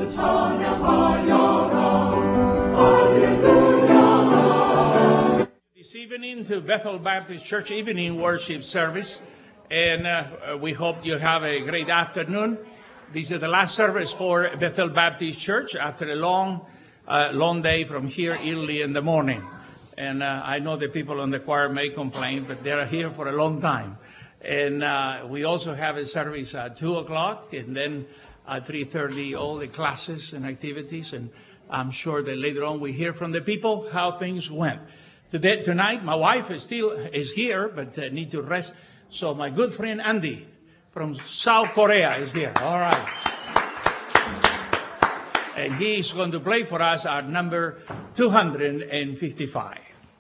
This evening to Bethel Baptist Church evening worship service, and we hope you have a great afternoon. This is the last service for Bethel Baptist Church after a long day from here early in the morning. And I know the people on the choir may complain, but they're here for a long time. And we also have a service at 2 o'clock, and then at 3:30 all the classes and activities. And I'm sure that later on we hear from the people how things went. Tonight, my wife is here, but need to rest. So my good friend Andy from South Korea is here. All right. And he is going to play for us our number 255.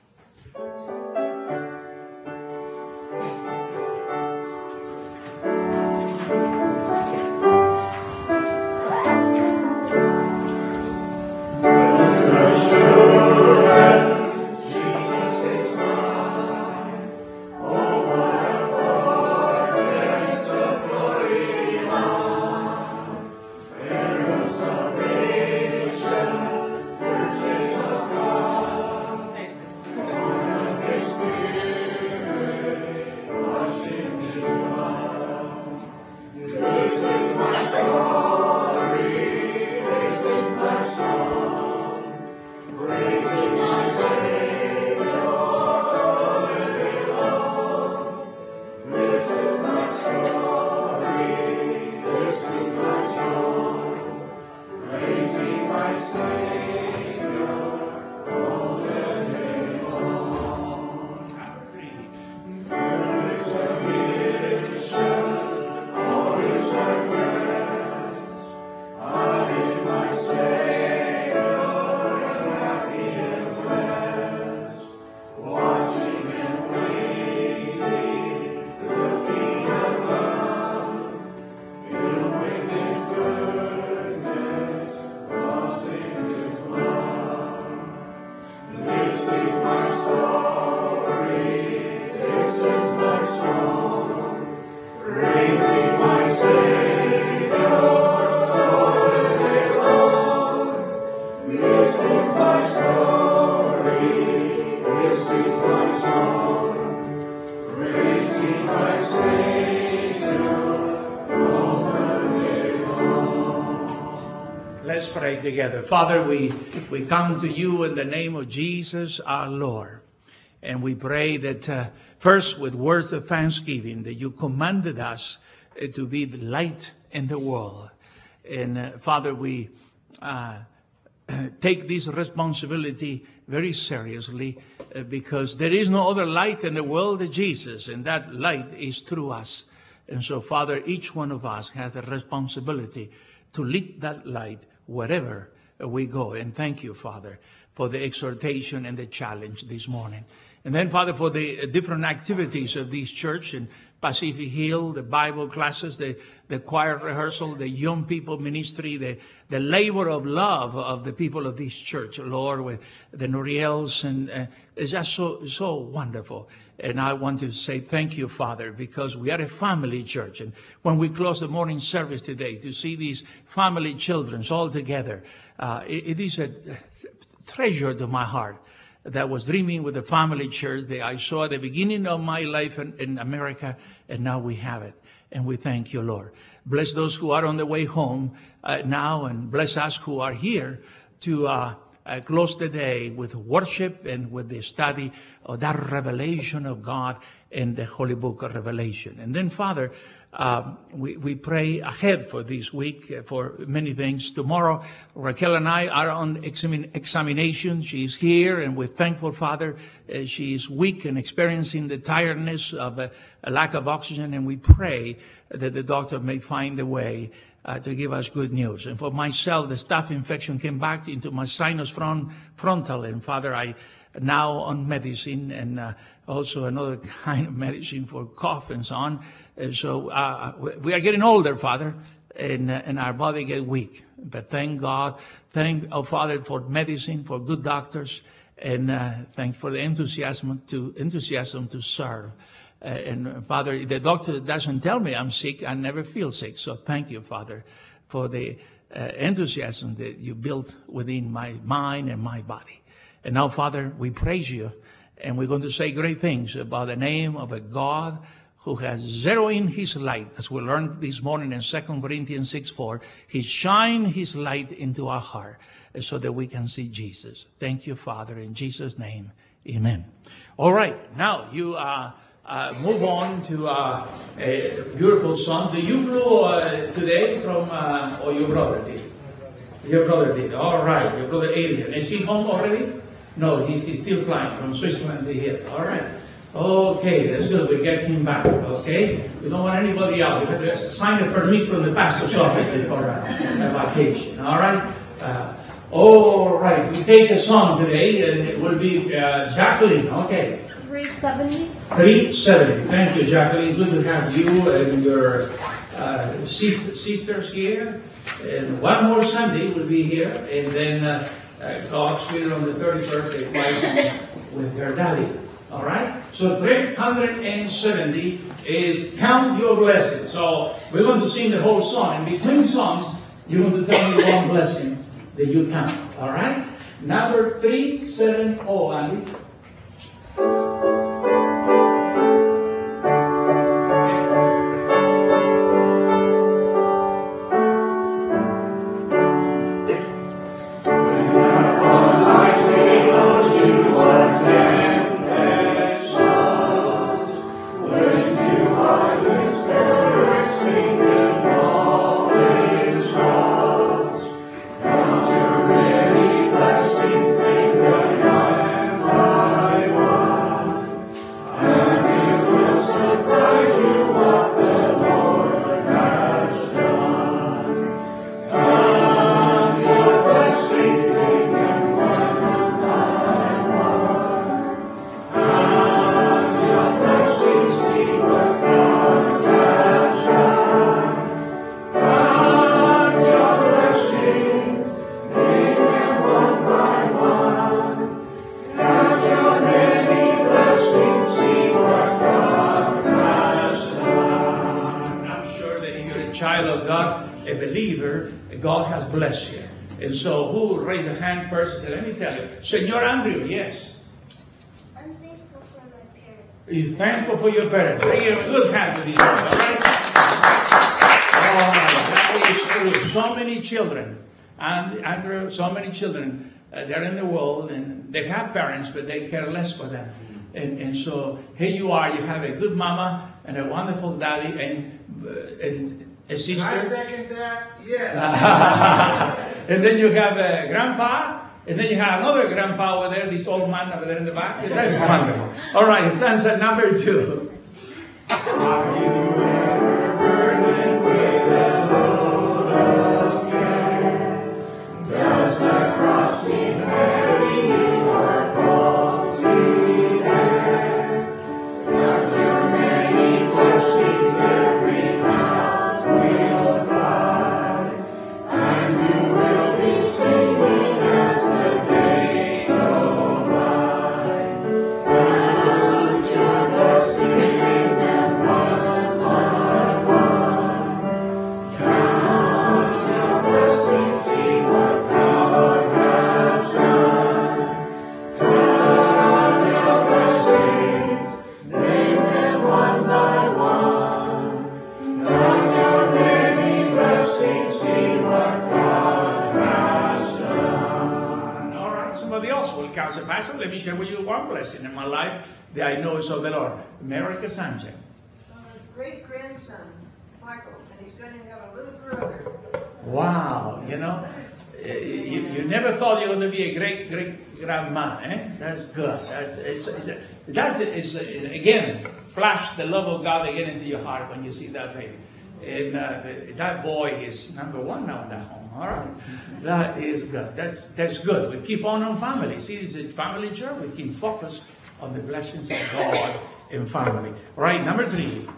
Together. Father, we come to you in the name of Jesus, our Lord. And we pray that first with words of thanksgiving that you commanded us to be the light in the world. And Father, we take this responsibility very seriously because there is no other light in the world than Jesus, and that light is through us. And so, Father, each one of us has the responsibility to lead that light wherever we go. And thank you, Father, for the exhortation and the challenge this morning. And then, Father, for the different activities of this church in Pacific Hill, the Bible classes, the choir rehearsal, the young people ministry, the labor of love of the people of this church, Lord, with the Noriels, and it's just so wonderful. And I want to say thank you, Father, because we are a family church. And when we close the morning service today, to see these family children all together, it is a treasure to my heart. That was dreaming with the family church that I saw at the beginning of my life in America, and now we have it. And we thank you, Lord. Bless those who are on the way home now, and bless us who are here to close the day with worship and with the study of that revelation of God in the Holy Book of Revelation. And then, Father, we pray ahead for this week for many things. Tomorrow, Raquel and I are on examination. She's here, and we're thankful, Father. She is weak and experiencing the tiredness of a lack of oxygen, and we pray that the doctor may find a way to give us good news. And for myself, the staph infection came back into my sinus frontal, and Father, I now on medicine, and also another kind of medicine for cough and so on. And so we are getting older, Father, and our body get weak. But thank God, thank our Father for medicine, for good doctors, and thank for the enthusiasm to serve. And Father, the doctor doesn't tell me I'm sick. I never feel sick. So thank you, Father, for the enthusiasm that you built within my mind and my body. And now, Father, we praise you, and we're going to say great things about the name of a God who has zeroed in his light, as we learned this morning in 2 Corinthians 6:4. He shined his light into our heart so that we can see Jesus. Thank you, Father, in Jesus' name, amen. All right, now you move on to a beautiful song. Do you flew today from, or your brother did? Your brother did. All right, your brother Adrian. Is he home already? No, he's still flying from Switzerland to here. All right. Okay, that's good. We get him back. Okay? We don't want anybody out. We have to sign a permit from the pastor's office for a vacation. All right? All right. We take a song today, and it will be Jacqueline. Okay. 370. 370. Thank you, Jacqueline. Good to have you and your sisters here. And one more Sunday will be here, and then God's will on the 31st, they fly home with their daddy. All right? So 370 is Count Your Blessings. So we're going to sing the whole song. In between songs, you're going to tell me one blessing that you count. All right? Number 370, Andy. Bless you. And so, who raised a hand first and said, let me tell you. Senor Andrew, yes. I'm thankful for my parents. You're thankful for your parents. Give a good hand to these people, right? Oh, that is true. So many children, and Andrew, so many children, they're in the world, and they have parents, but they care less for them. And so, here you are, you have a good mama and a wonderful daddy, and a sister. I second that, yes. And then you have a grandpa, and then you have another grandpa over there, this old man over there in the back. That's wonderful. All right, stanza number 2. Are you ever burdened with a load of care? Does the cross seem heavy you are called to bear? Count your many blessings every time will cry, and you will be singing as the days go by. Count your blessings, name them one by one. Count your blessings, see what God has done. Count your blessings, name them one by one. Count your many blessings, see what God has done. All right, somebody else will count. So, Pastor, let me share with you one blessing in my life that I know is of the Lord. America Sanchez. Great-grandson, Michael, and he's going to have a little brother. Wow, you know, you never thought you were going to be a great-grandma, eh? That's good. That is again, flash the love of God again into your heart when you see that baby. And that boy is number 1 now in that home. All right, that is good. That's good. We keep on family. See, it's a family church. We keep focused on the blessings of God in family. All right, number 3.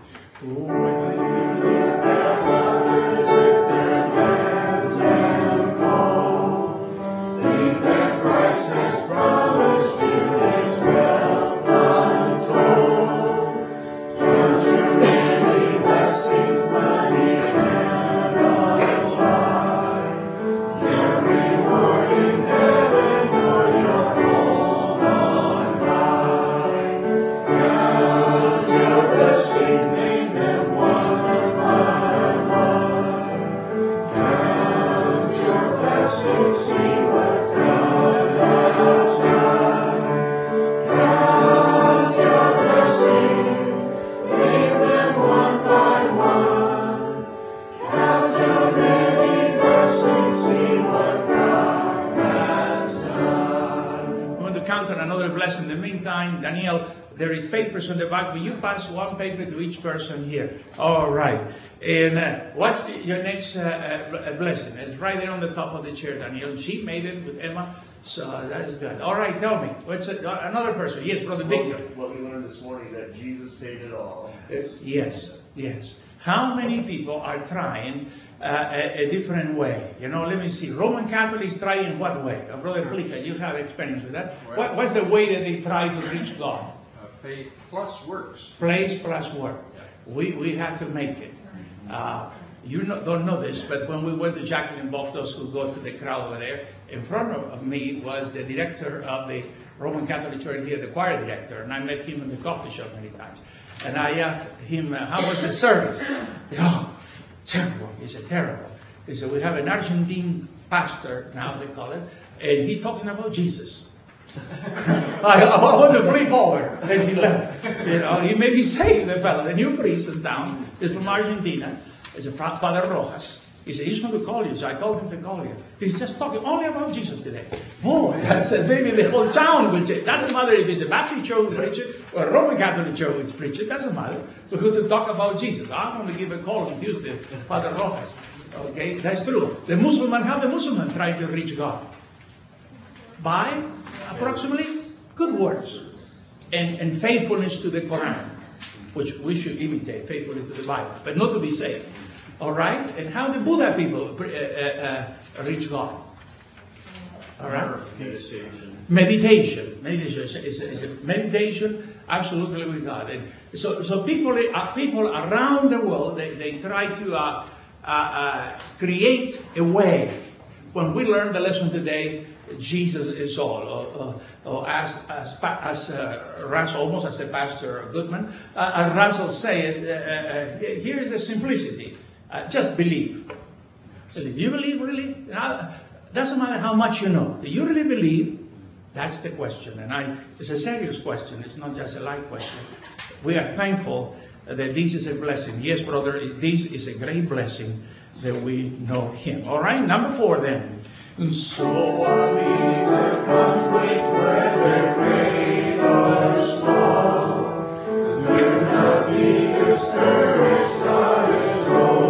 In the meantime, Daniel, there is papers on the back. Will you pass one paper to each person here? All right. And what's your next blessing? It's right there on the top of the chair, Daniel. She made it with Emma, so that is good. All right, tell me. What's another person? Yes, Brother Victor. What we learned this morning, that Jesus paid it all. Yes. How many people are trying a different way? You know, let me see. Roman Catholics try in what way? Brother Plica, you have experience with that. What's the way that they try to reach God? Faith plus works. Faith plus work. We have to make it. You don't know this, but when we went to Jacqueline Box, those who go to the crowd over there, in front of me was the director of the Roman Catholic Church here, the choir director, and I met him in the coffee shop many times. And I asked him, how was the service? Oh, terrible. He said, terrible. He said, we have an Argentine pastor, now they call it, and he's talking about Jesus. I want to flip over. And he left. You know, he made me say, the fellow, the new priest in town, is from Argentina. It's a Father Rojas. He said, he's going to call you. So I told him to call you. He's just talking only about Jesus today. Boy, I said, maybe the whole town will change. Doesn't matter if it's a Baptist church preacher or a Roman Catholic church preacher. Doesn't matter. We're going to talk about Jesus. I'm going to give a call on Tuesday, Father Rojas. Okay, that's true. How the Muslim try to reach God? By approximately good words and faithfulness to the Quran, which we should imitate, faithfulness to the Bible, but not to be saved. All right? And how the Buddha people reach God? All right? Meditation. Meditation absolutely with God. And so people around the world, they try to create a way. When we learn the lesson today, Jesus is all. As Russell, almost as a Pastor Goodman, as Russell said, here is the simplicity. Just believe. Believe. You believe really? Doesn't matter how much you know. Do you really believe? That's the question. And it's a serious question. It's not just a light question. We are thankful that this is a blessing. Yes, brother, this is a great blessing that we know Him. All right, number 4 then. So are we the conflict, whether great or small. Do not be discouraged, God is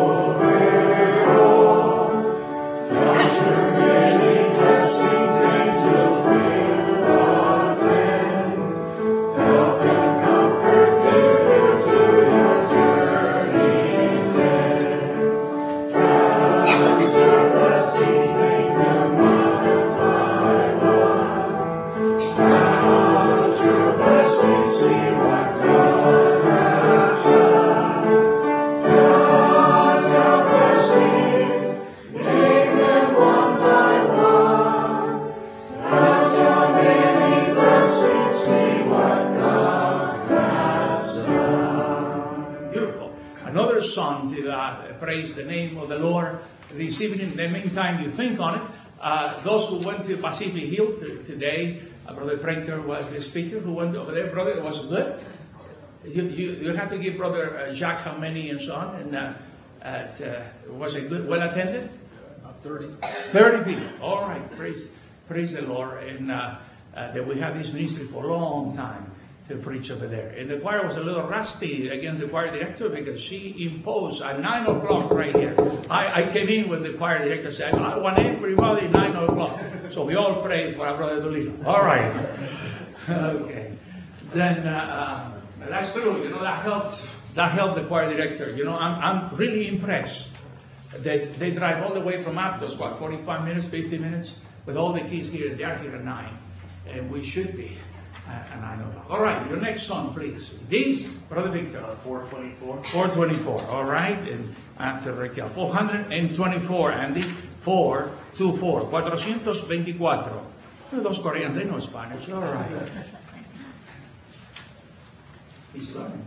over all. Count your many blessings, angels will attend. Help and comfort you to your journey's end. Count your blessings, make them one by one. Count your blessings, see what God has done. Count your blessings, make them one by one. Count your many blessings, see what God has done. Beautiful. Another song to praise the name of the Lord this evening. In the meantime, you think on it. Those who went to Pacific Hill today, Brother Pranker was the speaker who went over there. Brother, it was good. You have to give Brother Jacques how many and so on. And was it good? Well attended? 30 people. All right. Praise the Lord. And that we have this ministry for a long time to preach over there. And the choir was a little rusty against the choir director because she imposed at 9 o'clock right here. I came in when the choir director said, I want everybody 9 o'clock. So we all prayed for our brother Dolito. All right. Okay. Then that's true. You know, that helped the choir director. You know, I'm really impressed that they drive all the way from Aptos, 45 minutes, 50 minutes, with all the kids here. They are here at 9. And we should be. And I know that. All right, your next song, please. This, Brother Victor. 424. 424. All right, and after Raquel. 424, Andy. 424. 424. Those Koreans, they know Spanish. All right. He's learning.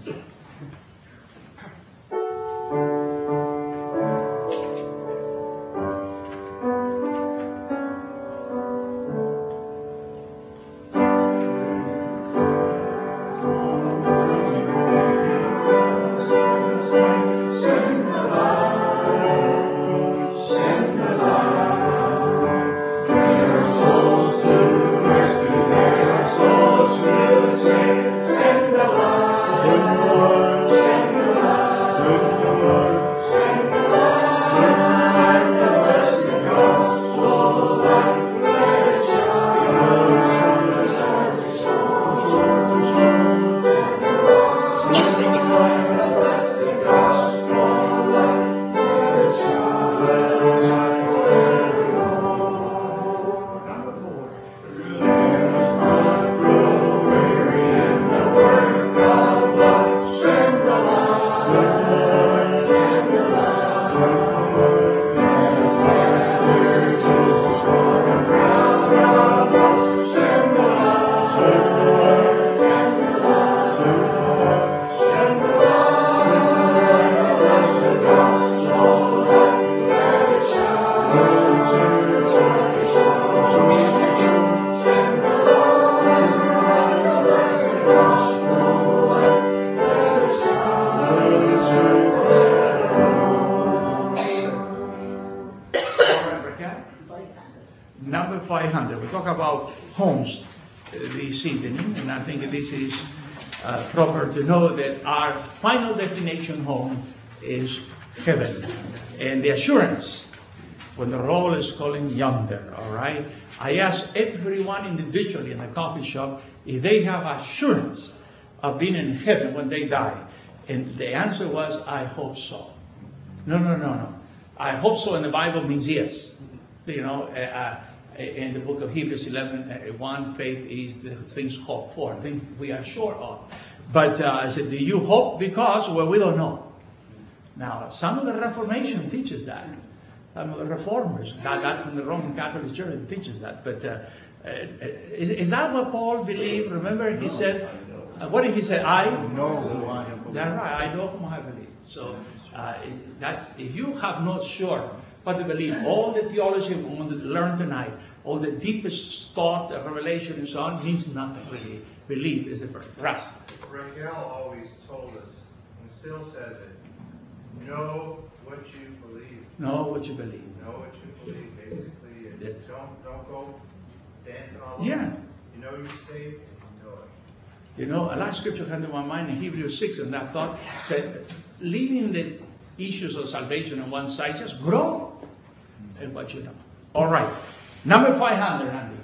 Number 500. We talk about homes this evening, and I think this is proper to know that our final destination home is heaven. And the assurance when the roll is calling yonder, all right? I asked everyone individually in the coffee shop if they have assurance of being in heaven when they die. And the answer was, I hope so. No. I hope so in the Bible means yes. You know, in the book of Hebrews 11:1, faith is the things hoped for, things we are sure of. But I said, do you hope? Because, well, we don't know. Now, some of the Reformation teaches that. Some of the Reformers, that from the Roman Catholic Church teaches that. But is that what Paul believed? Remember, he said, what did he say? I know who I am. That's right, I know whom I believe. So that's, if you have not sure what to believe, all the theology we want to learn tonight, all the deepest thought of revelation and so on, means nothing really. Believe is the first. Russ. Raquel always told us, and still says it, know what you believe. Know what you believe. Know what you believe. Basically, is don't go dancing all over. Yeah. You know you're saved, and you know it. You know, a last scripture came to my mind in Hebrews 6, and that thought said, leaving the issues of salvation on one side, just grow in what you know. All right. Number 500, Andy.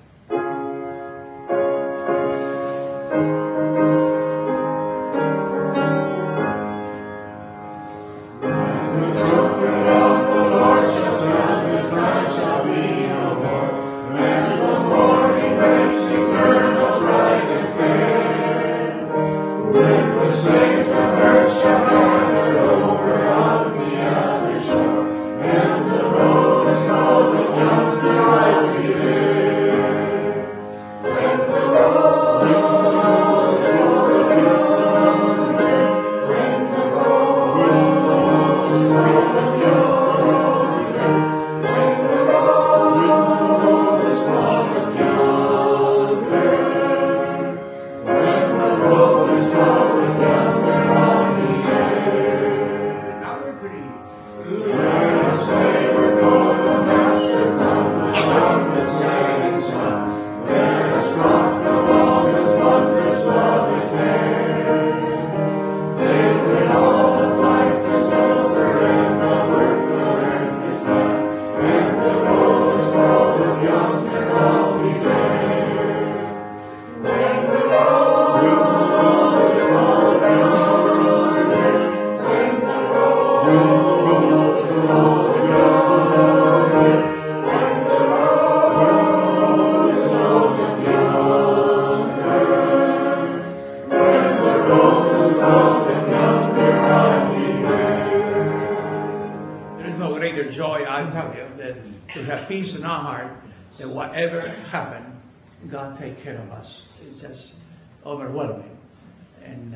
Peace in our heart that whatever happened, God take care of us. It's just overwhelming. And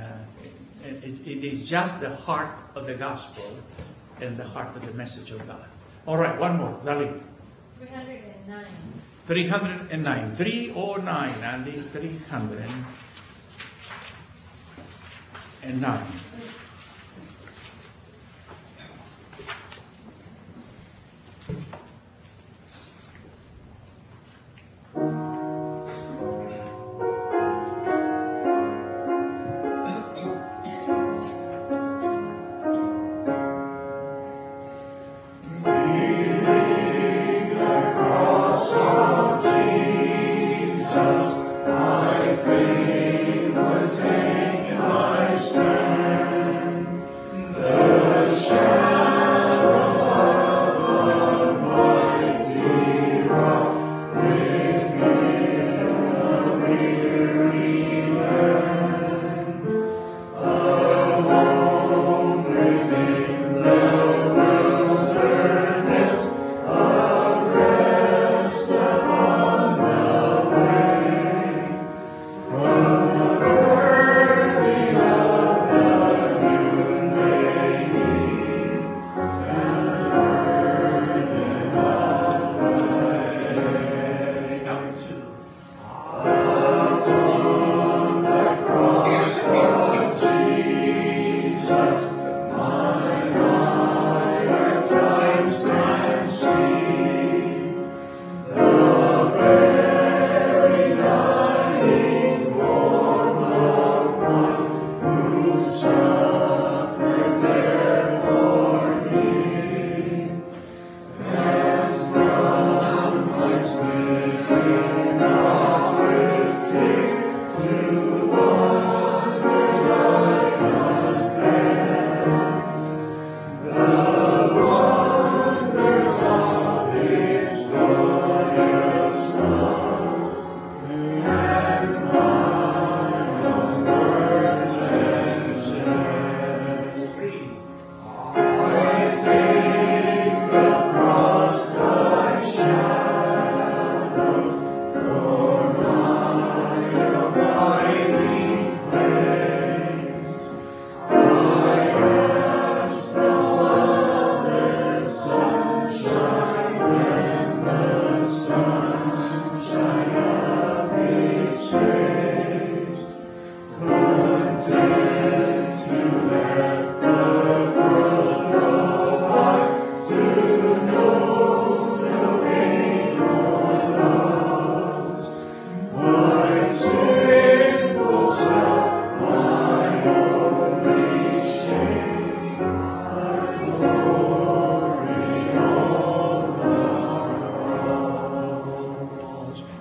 it is just the heart of the gospel and the heart of the message of God. All right, one more. Darlene. 309. 309. 309, Andy. 309. I faith would take my stand.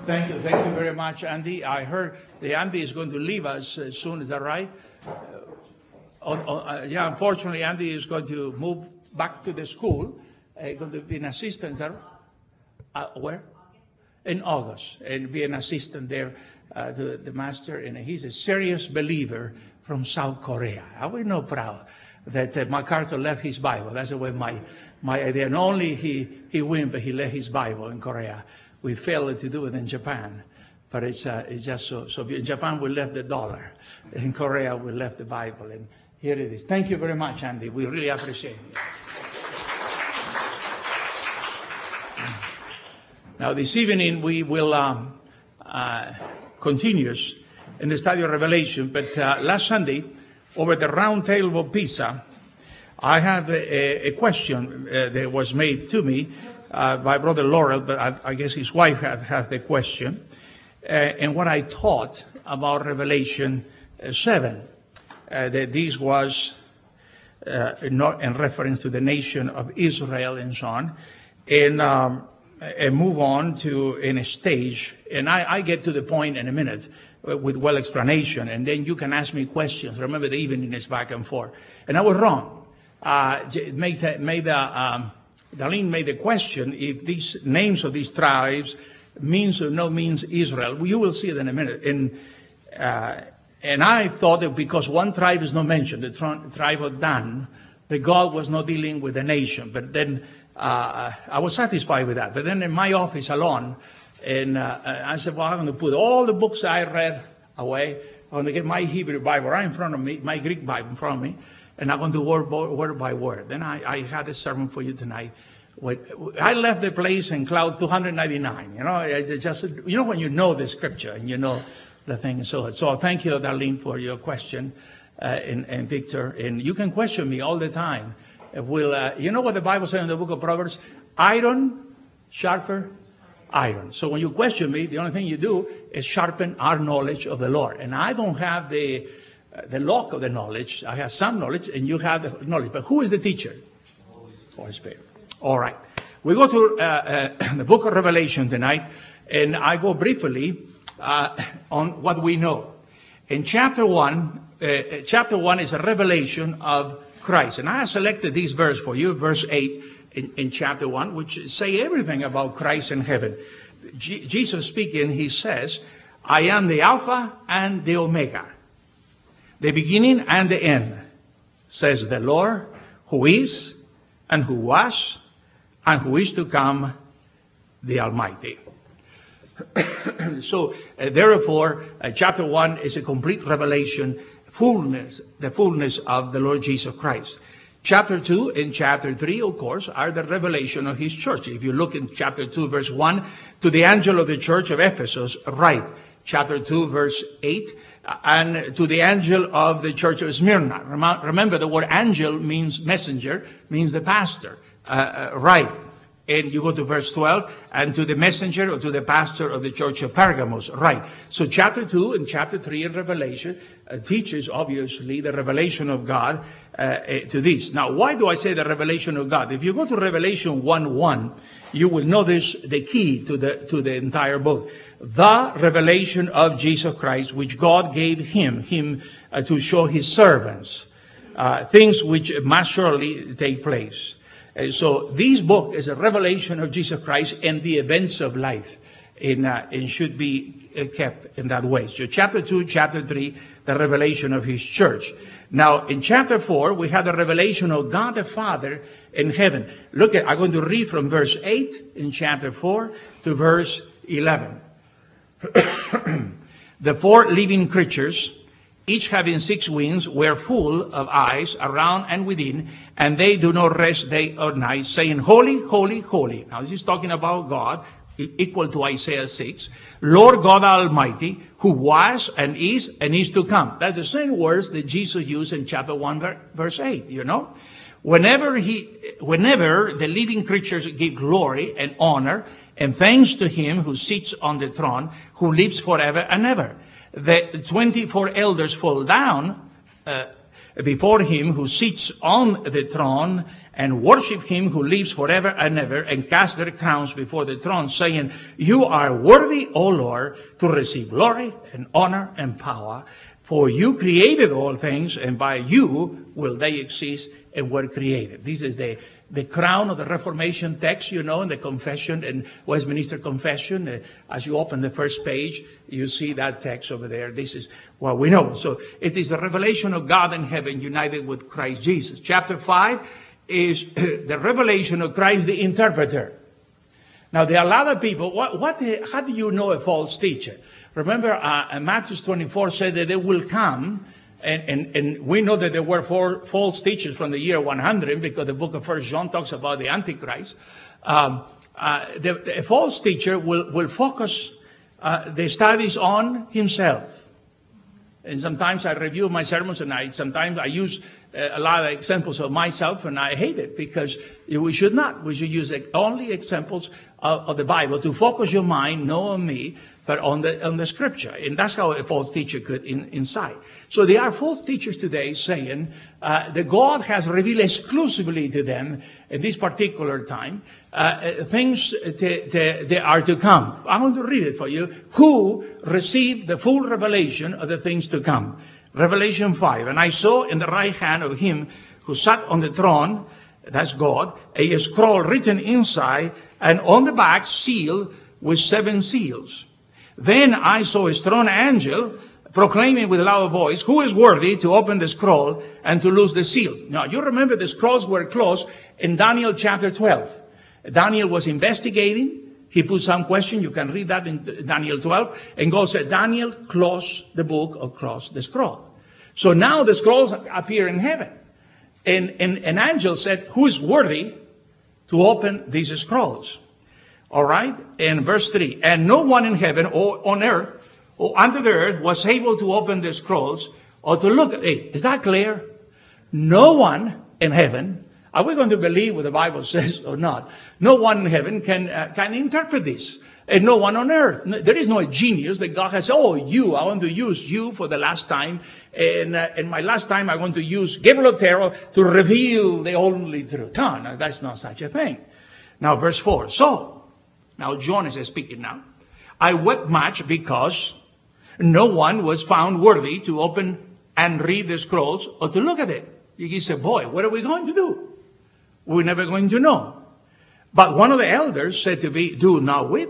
Thank you very much, Andy. I heard the Andy is going to leave us soon. Is that right? Yeah, unfortunately, Andy is going to move back to the school. Going to be an assistant. Is that where? In August, and be an assistant there to the master. And he's a serious believer from South Korea. Are we not proud that MacArthur left his Bible? That's the way my idea. Not only he went, but he left his Bible in Korea. We failed to do it in Japan, but it's just so. In Japan, we left the dollar. In Korea, we left the Bible, and here it is. Thank you very much, Andy. We really appreciate it. Now, this evening, we will continue in the study of Revelation, but last Sunday, over the round table of Pisa, I have a question that was made to me by Brother Laurel, but I guess his wife had the question, and what I taught about Revelation 7, that this was not in reference to the nation of Israel and so on, and move on to in a stage, and I get to the point in a minute with well explanation, and then you can ask me questions. Remember, the evening is back and forth, and I was wrong. Darlene made the question if these names of these tribes means or no means Israel. Well, you will see it in a minute. And I thought that because one tribe is not mentioned, the tribe of Dan, that God was not dealing with the nation. But then I was satisfied with that. But then in my office alone, and I said, well, I'm going to put all the books I read away. I'm going to get my Hebrew Bible right in front of me, my Greek Bible in front of me, and I'm going to word by word. Then I had a sermon for you tonight. I left the place in cloud 299. When you know the scripture and you know the thing. So thank you, Darlene, for your question, and Victor. And you can question me all the time. You know what the Bible says in the book of Proverbs? Iron, sharper, iron. So when you question me, the only thing you do is sharpen our knowledge of the Lord. And I don't have the lock of the knowledge. I have some knowledge, and you have the knowledge. But who is the teacher? Holy Spirit. All right. We go to the book of Revelation tonight, and I go briefly on what we know. In chapter 1 is a revelation of Christ. And I have selected this verse for you, verse 8 in chapter 1, which say everything about Christ in heaven. Jesus speaking, he says, I am the Alpha and the Omega, the beginning and the end, says the Lord, who is and who was and who is to come, the Almighty. So, therefore, chapter 1 is a complete revelation, the fullness of the Lord Jesus Christ. Chapter 2 and chapter 3, of course, are the revelation of his church. If you look in chapter 2, verse 1, to the angel of the church of Ephesus, write. Chapter 2, verse 8, and to the angel of the church of Smyrna. Remember, the word angel means messenger, means the pastor. Write. And you go to verse 12, and to the messenger or to the pastor of the church of Pergamos. Right. So chapter 2 and chapter 3 in Revelation teaches, obviously, the revelation of God to this. Now, why do I say the revelation of God? If you go to Revelation 1:1, you will notice the key to the entire book. The revelation of Jesus Christ, which God gave him to show his servants, things which must surely take place. So this book is a revelation of Jesus Christ and the events of life, and should be kept in that way. So chapter 2, chapter 3, the revelation of his church. Now in chapter 4, we have the revelation of God the Father in heaven. Look at, I'm going to read from verse 8 in chapter 4 to verse 11. The four living creatures, each having 6 wings, were full of eyes around and within, and they do not rest day or night, saying, Holy, holy, holy. Now this is talking about God, equal to Isaiah 6. Lord God Almighty, who was and is to come. That's the same words that Jesus used in chapter 1, verse 8, you know. Whenever the living creatures give glory and honor and thanks to him who sits on the throne, who lives forever and ever. The 24 elders fall down before him who sits on the throne, and worship him who lives forever and ever, and cast their crowns before the throne, saying, You are worthy, O Lord, to receive glory and honor and power, for you created all things, and by you will they exist and were created. This is the crown of the Reformation text, in the Confession and Westminster Confession. As you open the first page, you see that text over there. This is what we know. So it is the revelation of God in heaven united with Christ Jesus. Chapter 5 is the revelation of Christ the interpreter. Now, there are a lot of people. How do you know a false teacher? Remember, Matthew 24 said that they will come. And we know that there were 4 false teachers from the year 100 because the book of 1 John talks about the Antichrist. The false teacher will focus the studies on himself. And sometimes I review my sermons and sometimes I use a lot of examples of myself, and I hate it because we should not. We should use only examples of the Bible to focus your mind, not on me, but on the Scripture. And that's how a false teacher could incite. So there are false teachers today saying that God has revealed exclusively to them at this particular time things that are to come. I want to read it for you. Who received the full revelation of the things to come. Revelation 5. And I saw in the right hand of him who sat on the throne, that's God, a scroll written inside, and on the back sealed with 7 seals. Then I saw a strong angel proclaiming with a loud voice, Who is worthy to open the scroll and to loose the seal? Now, you remember the scrolls were closed in Daniel chapter 12. Daniel was investigating. He put some question. You can read that in Daniel 12. And God said, Daniel, close the book or close the scroll. So now the scrolls appear in heaven. And an angel said, Who is worthy to open these scrolls? All right. And verse 3. And no one in heaven or on earth or under the earth was able to open the scrolls or to look at it. Is that clear? No one in heaven. Are we going to believe what the Bible says or not? No one in heaven can interpret this. And no one on earth. There is no genius that God has said, I want to use you for the last time. And my last time I want to use Gabriel Otero to reveal the only truth. No, that's not such a thing. Now, verse 4. So, now John is speaking now. I wept much because no one was found worthy to open and read the scrolls or to look at it. He said, boy, what are we going to do? We're never going to know. But one of the elders said to me, do not weep.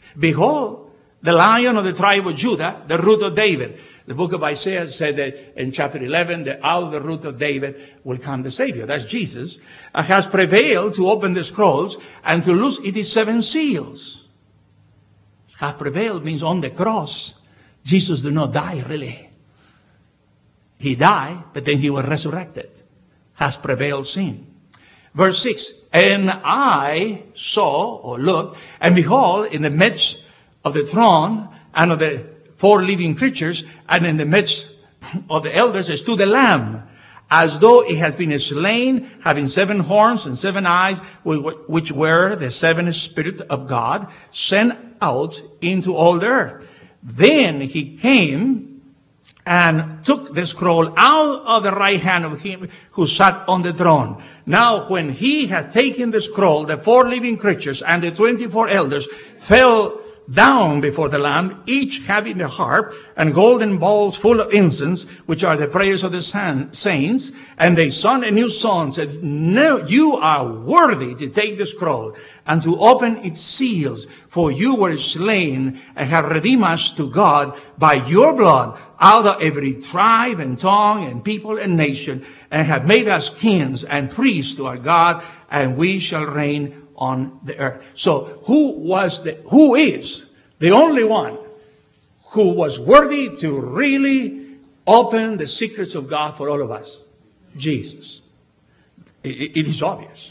Behold, the Lion of the tribe of Judah, the root of David. The book of Isaiah said that in chapter 11, that out of the root of David will come the Savior. That's Jesus. Has prevailed to open the scrolls and to loose its 7 seals. Has prevailed means on the cross. Jesus did not die, really. He died, but then he was resurrected. Has prevailed sin. Verse 6, and I saw or looked, and behold, in the midst of the throne and of the 4 living creatures, and in the midst of the elders stood the Lamb, as though it has been slain, having 7 horns and 7 eyes, which were the 7 Spirits of God, sent out into all the earth. Then he came and took the scroll out of the right hand of him who sat on the throne. Now when he had taken the scroll, the 4 living creatures and the 24 elders fell down before the Lamb, each having a harp and golden bowls full of incense, which are the prayers of the saints. And they sung a new song, said, no, you are worthy to take the scroll and to open its seals, for you were slain and have redeemed us to God by your blood out of every tribe and tongue and people and nation, and have made us kings and priests to our God, and we shall reign on the earth. So who is the only one who was worthy to really open the secrets of God for all of us? Jesus. It is obvious.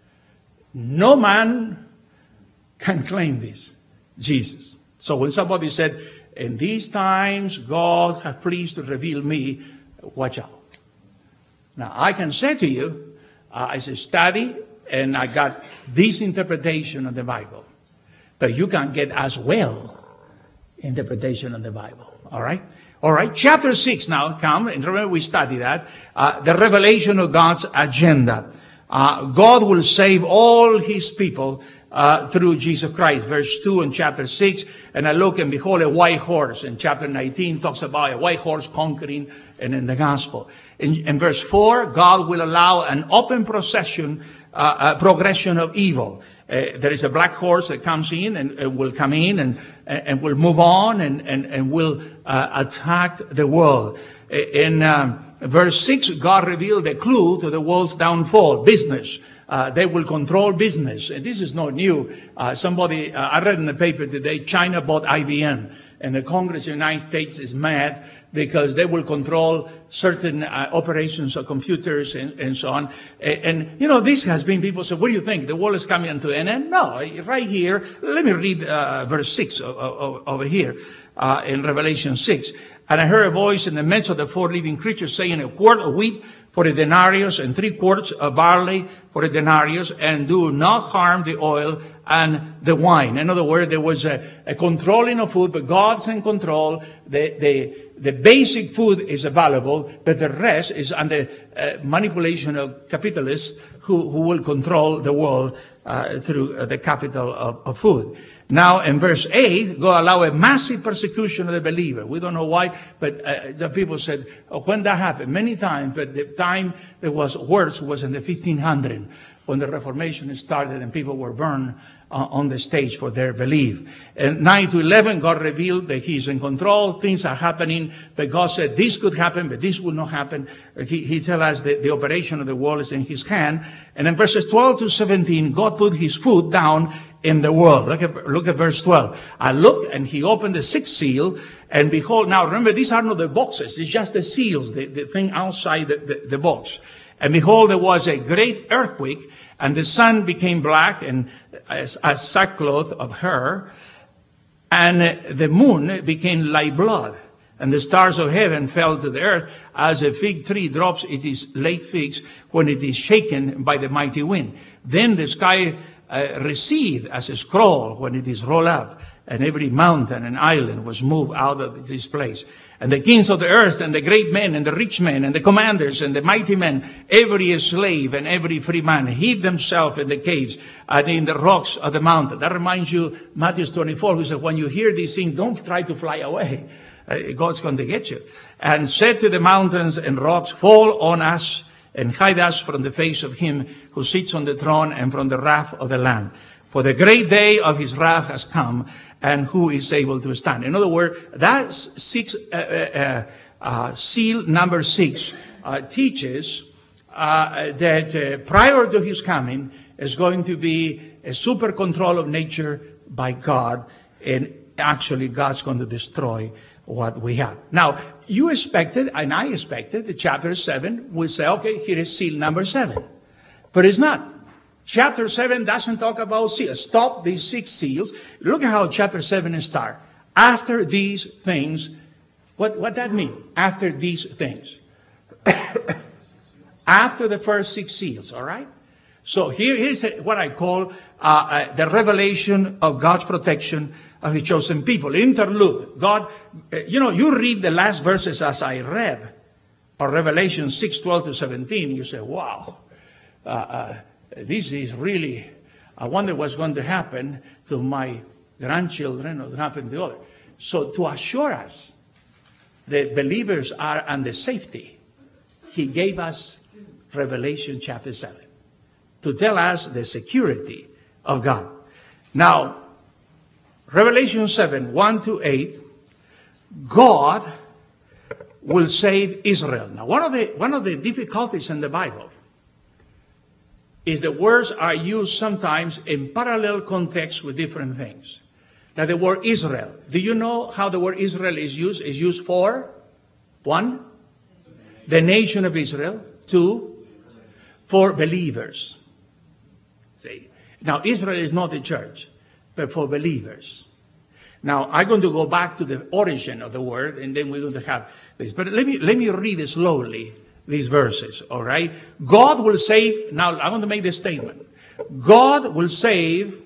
No man can claim this. Jesus. So when somebody said, in these times God has pleased to reveal me, watch out. Now I can say to you, as a study, and I got this interpretation of the Bible. But you can get as well interpretation of the Bible. All right? All right, chapter 6 now come, and remember we studied that, the revelation of God's agenda. God will save all his people through Jesus Christ. Verse 2 in chapter 6, and I look and behold a white horse. In chapter 19 talks about a white horse conquering, and in the gospel. In verse 4, God will allow an open progression of evil. There is a black horse that comes in and will come in and will move on and will attack the world. In verse 6, God revealed a clue to the world's downfall, business. They will control business. And this is not new. I read in the paper today, China bought IBM. And the Congress of the United States is mad because they will control certain operations of computers and so on. And, you know, this has been, people say, what do you think? The world is coming to an end? No, right here, let me read verse 6 over here in Revelation 6. And I heard a voice in the midst of the four living creatures saying, a quart of wheat for a denarius and 3 quarts of barley for a denarius, and do not harm the oil and the wine. In other words, there was a controlling of food, but God's in control. The basic food is available, but the rest is under manipulation of capitalists who will control the world through the capital of food. Now, in verse 8, God allow a massive persecution of the believer. We don't know why, but the people said, when that happened, many times, but the time that was worse was in the 1500s, when the Reformation started and people were burned on the stage for their belief. And 9 to 11, God revealed that he's in control. Things are happening, but God said this could happen, but this will not happen. He tells us that the operation of the world is in his hand. And in verses 12 to 17, God put his foot down in the world. Look at verse 12. I looked, and he opened the 6th seal, and behold, now remember, these are not the boxes. It's just the seals, the thing outside the box. And behold, there was a great earthquake, and the sun became black and as sackcloth of hair, and the moon became like blood, and the stars of heaven fell to the earth, as a fig tree drops its late figs when it is shaken by the mighty wind. Then the sky recede as a scroll when it is rolled up, and every mountain and island was moved out of this place. And the kings of the earth, and the great men, and the rich men, and the commanders, and the mighty men, every slave and every free man, hid themselves in the caves and in the rocks of the mountain. That reminds you, Matthew 24, who said, when you hear these things, don't try to fly away. God's going to get you. And said to the mountains and rocks, fall on us, and hide us from the face of him who sits on the throne and from the wrath of the Lamb. For the great day of his wrath has come, and who is able to stand? In other words, that seal number 6 teaches that prior to his coming is going to be a super control of nature by God, and actually God's going to destroy what we have. Now, you expected, and I expected, that chapter 7 would say, okay, here is seal number 7. But it's not. Chapter 7 doesn't talk about seals. Stop these 6 seals. Look at how chapter 7 starts. After these things, what that mean? After these things. After the first 6 seals, all right? So here's what I call the revelation of God's protection of his chosen people. Interlude. God, you read the last verses as I read, or Revelation 6:12 to 17, you say, wow, this is really, I wonder what's going to happen to my grandchildren or what happened to others. So to assure us that believers are under safety, he gave us Revelation chapter 7 to tell us the security of God. Now, Revelation 7, 1 to 8, God will save Israel. Now, one of the difficulties in the Bible is the words are used sometimes in parallel context with different things. Now, the word Israel. Do you know how the word Israel is used? It's used for, 1, the nation of Israel. 2, for believers. See? Now, Israel is not the church, but for believers. Now, I'm going to go back to the origin of the word, and then we're going to have this. But let me read it slowly, these verses, all right? God will save, now I want to make this statement. God will save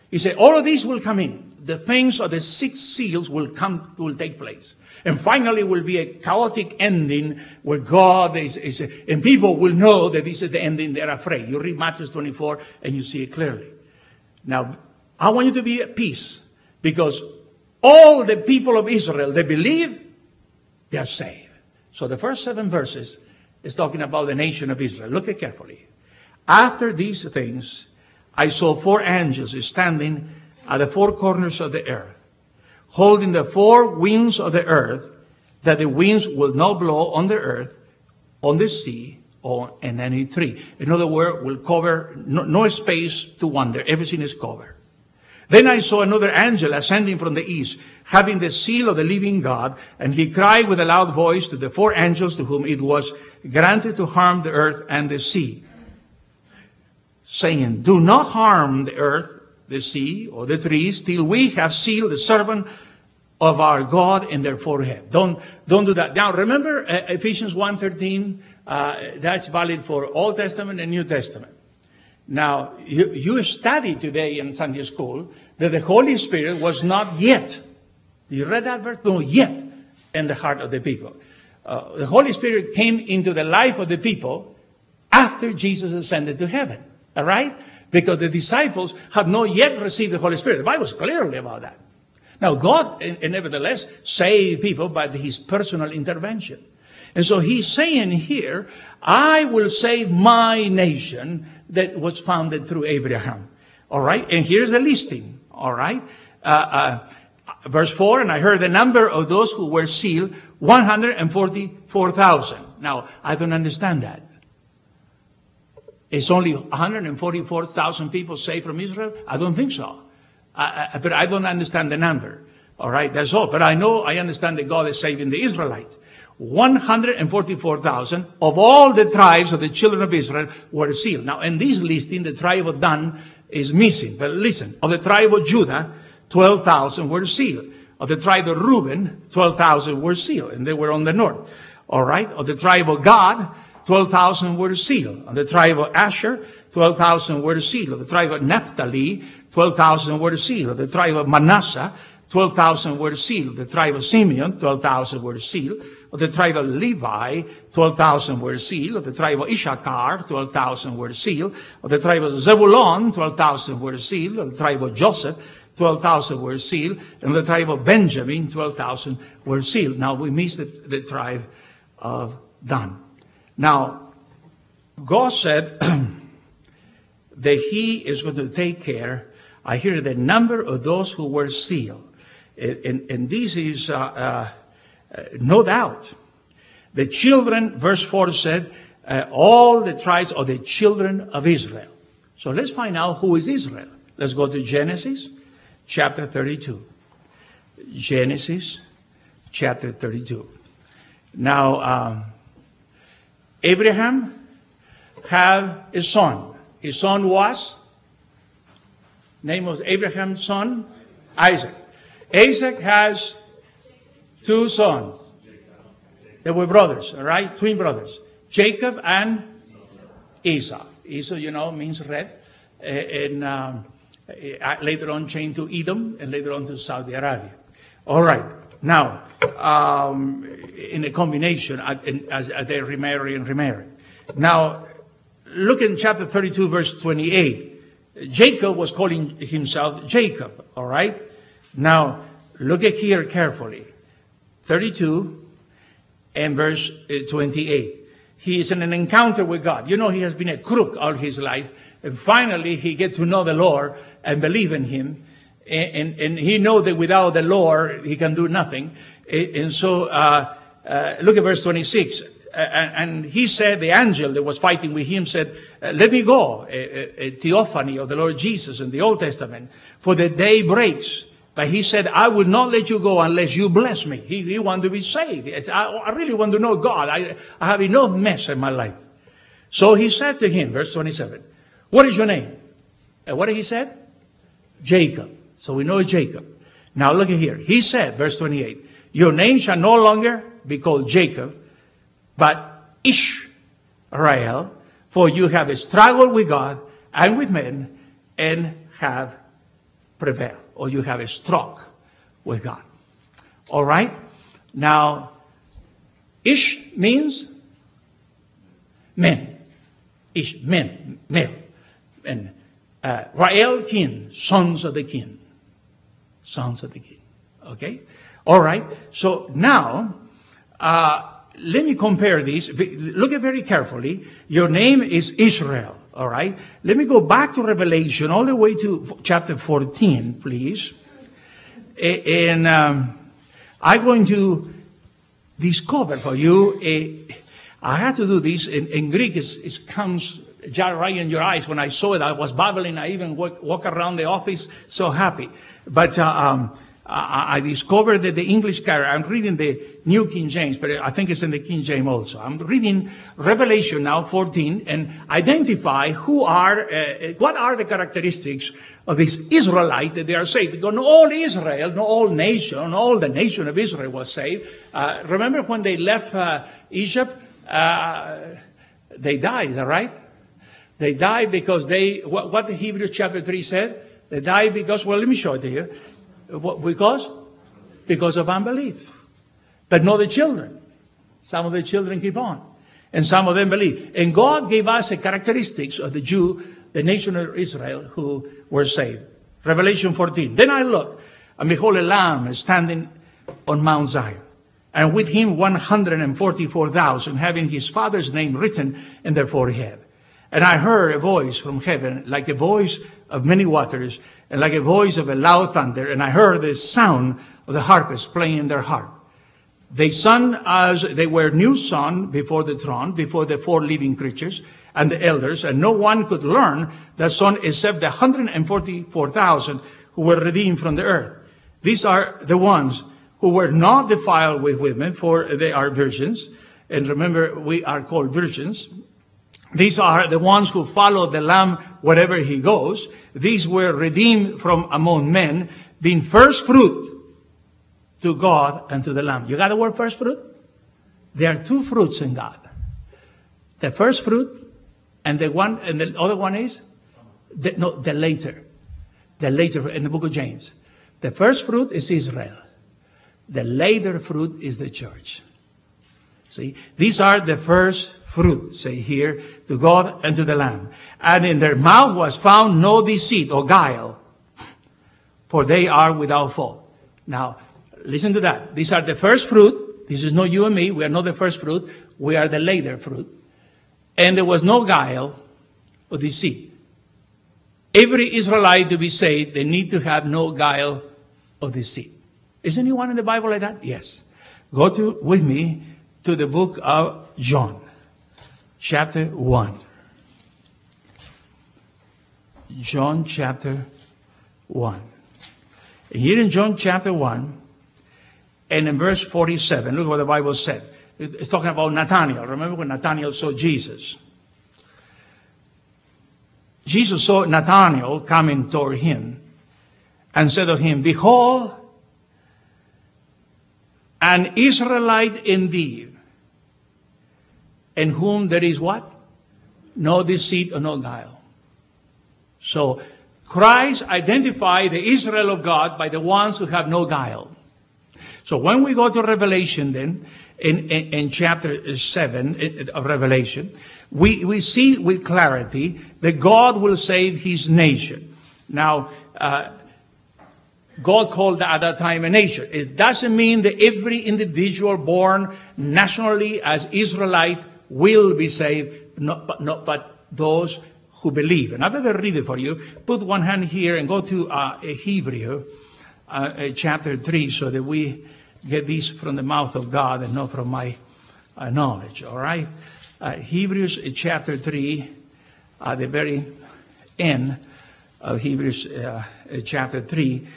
He said, all of these will come in. The things of the 6 seals will take place. And finally will be a chaotic ending where God is and people will know that this is the ending. They're afraid. You read Matthew 24 and you see it clearly. Now, I want you to be at peace because all the people of Israel, they believe, they are saved. So the first 7 verses is talking about the nation of Israel. Look at carefully. After these things, I saw 4 angels standing at the 4 corners of the earth, holding the 4 winds of the earth, that the winds will not blow on the earth, on the sea, or in any tree. In other words, will cover no space to wander. Everything is covered. Then I saw another angel ascending from the east, having the seal of the living God, and he cried with a loud voice to the 4 angels to whom it was granted to harm the earth and the sea, saying, do not harm the earth, the sea, or the trees, till we have sealed the servant of our God in their forehead. Don't do that. Now, remember Ephesians 1:13, that's valid for Old Testament and New Testament. Now, you studied today in Sunday school that the Holy Spirit was not yet, you read that verse? No, yet in the heart of the people. The Holy Spirit came into the life of the people after Jesus ascended to heaven. All right? Because the disciples have not yet received the Holy Spirit. The Bible is clearly about that. Now, God, nevertheless, saved people by his personal intervention. And so he's saying here, I will save my nation that was founded through Abraham. All right? And here's the listing. All right? Verse 4, and I heard the number of those who were sealed, 144,000. Now, I don't understand that. Is only 144,000 people saved from Israel? I don't think so. But I don't understand the number. All right, that's all. But I understand that God is saving the Israelites. 144,000 of all the tribes of the children of Israel were sealed. Now, in this listing, the tribe of Dan is missing. But listen, of the tribe of Judah, 12,000 were sealed. Of the tribe of Reuben, 12,000 were sealed, and they were on the north. All right, of the tribe of Gad, 12,000 were sealed. Of the tribe of Asher, 12,000 were sealed. Of the tribe of Naphtali, 12,000 were sealed. Of the tribe of Manasseh, 12,000 were sealed. Of the tribe of Simeon, 12,000 were sealed. Of the tribe of Levi, 12,000 were sealed. Of the tribe of Issachar, 12,000 were sealed. Of the tribe of Zebulun, 12,000 were sealed. Of the tribe of Joseph, 12,000 were sealed. And of the tribe of Benjamin, 12,000 were sealed. Now we miss the tribe of Dan. Now, God said that he is going to take care. I hear the number of those who were sealed. And this is no doubt. The children, verse 4 said, all the tribes of the children of Israel. So let's find out who is Israel. Let's go to Genesis chapter 32. Genesis chapter 32. Now, Abraham had a son. His son was, name of Abraham's son, Isaac. Isaac has 2 sons. They were brothers, all right? Twin brothers. Jacob and Esau. Esau, you know, means red. And later on changed to Edom and later on to Saudi Arabia. All right. Now, in a combination, as they remarry. Now, look in chapter 32, verse 28. Jacob was calling himself Jacob, all right? Now, look at here carefully. 32 and verse 28. He is in an encounter with God. You know, he has been a crook all his life. And finally, he gets to know the Lord and believe in him. And he knows that without the Lord, he can do nothing. And so, look at verse 26. And he said, the angel that was fighting with him said, let me go, a theophany of the Lord Jesus in the Old Testament, for the day breaks. But he said, I will not let you go unless you bless me. He wanted to be saved. He said, I really want to know God. I have enough mess in my life. So he said to him, verse 27, what is your name? And what did he say? Jacob. So we know it's Jacob. Now look at here. He said, verse 28, your name shall no longer be called Jacob, but Israel, for you have struggled with God and with men and have prevail, or you have a stroke with God. All right? Now, Ish means men. Ish, men, male. And Rael, king, sons of the king. Sons of the king. Okay? All right. So now, let me compare these. Look at very carefully. Your name is Israel. All right. Let me go back to Revelation all the way to chapter 14, please. And I'm going to discover for you. I had to do this in Greek. It comes right in your eyes. When I saw it, I was babbling. I even walk around the office so happy. But I discovered that the English character, I'm reading the New King James, but I think it's in the King James also. I'm reading Revelation now, 14, and identify what are the characteristics of this Israelite that they are saved. Because not all Israel, not all nation, all the nation of Israel was saved. Remember when they left Egypt, they died, right? They died because what the Hebrews chapter 3 said? They died because, well, let me show it to you. Because of unbelief. But not the children. Some of the children keep on. And some of them believe. And God gave us the characteristics of the Jew, the nation of Israel, who were saved. Revelation 14. Then I looked, and behold, a lamb standing on Mount Zion. And with him 144,000, having his father's name written in their forehead. And I heard a voice from heaven, like the voice of many waters, and like a voice of a loud thunder. And I heard the sound of the harpists playing in their harp. They sung as they were new sung before the throne, before the four living creatures and the elders. And no one could learn that song except the 144,000 who were redeemed from the earth. These are the ones who were not defiled with women, for they are virgins. And remember, we are called virgins. These are the ones who follow the Lamb wherever he goes. These were redeemed from among men, being first fruit to God and to the Lamb. You got the word first fruit? There are two fruits in God. The first fruit and the other one is the later. The later in the book of James. The first fruit is Israel. The later fruit is the church. See, these are the first fruit, say here, to God and to the Lamb. And in their mouth was found no deceit or guile, for they are without fault. Now, listen to that. These are the first fruit. This is not you and me. We are not the first fruit. We are the later fruit. And there was no guile or deceit. Every Israelite to be saved, they need to have no guile or deceit. Is anyone in the Bible like that? Yes. Go with me to the book of John, chapter 1. John chapter 1. Here in John chapter 1, and in verse 47, look what the Bible said. It's talking about Nathanael. Remember when Nathanael saw Jesus? Jesus saw Nathanael coming toward him and said of him, behold, an Israelite indeed, in whom there is what? No deceit or no guile. So Christ identified the Israel of God by the ones who have no guile. So when we go to Revelation then, in chapter 7 of Revelation, we see with clarity that God will save his nation. Now, God called at that time a nation. It doesn't mean that every individual born nationally as Israelite will be saved, but those who believe. And I better read it for you. Put one hand here and go to Hebrew chapter 3 so that we get this from the mouth of God and not from my knowledge. All right? Hebrews chapter 3, at the very end of Hebrews chapter 3,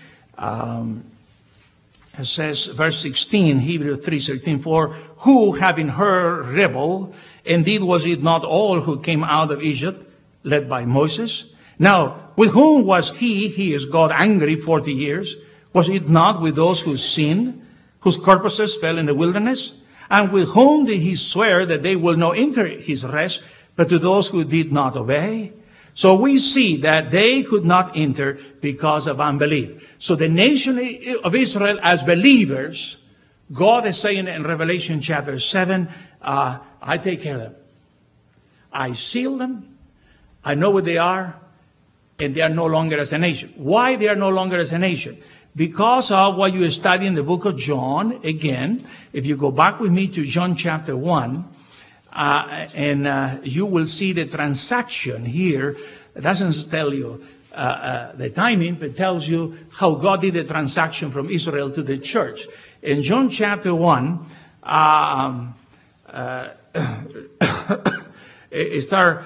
it says, verse 16, Hebrews 3:16, for who having heard rebel, indeed was it not all who came out of Egypt, led by Moses? Now, with whom was he is God, angry 40 years? Was it not with those who sinned, whose corpses fell in the wilderness? And with whom did he swear that they will not enter his rest, but to those who did not obey? So we see that they could not enter because of unbelief. So the nation of Israel as believers, God is saying in Revelation chapter 7, I take care of them. I seal them. I know what they are. And they are no longer as a nation. Why they are no longer as a nation? Because of what you study in the book of John. Again, if you go back with me to John chapter 1, you will see the transaction here. It doesn't tell you the timing, but tells you how God did the transaction from Israel to the church. In John chapter 1, it starts